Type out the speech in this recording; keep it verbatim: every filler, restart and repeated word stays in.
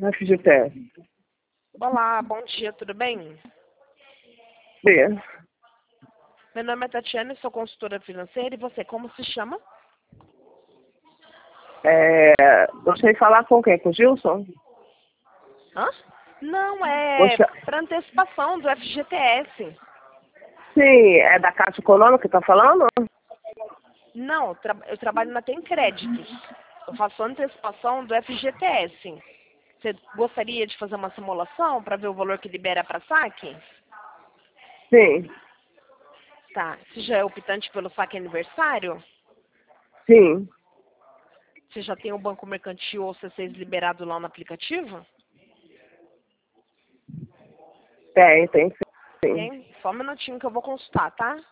F G T S. Olá, bom dia, tudo bem? Sim. Meu nome é Tatiana, sou consultora financeira e você, como se chama? É, gostaria de falar com quem? Com o Gilson? Hã? Não, é Gosta... para antecipação do F G T S. Sim, é da Caixa Econômica que está falando? Não, eu, tra eu trabalho na Tem Créditos. Eu faço antecipação do F G T S. Você gostaria de fazer uma simulação para ver o valor que libera para saque? Sim, Tá. Você já é optante pelo saque aniversário? sim. Você já tem o Banco Mercantil ou C seis liberado lá no aplicativo? Tem, tem sim. Tem? Só um minutinho que eu vou consultar, tá?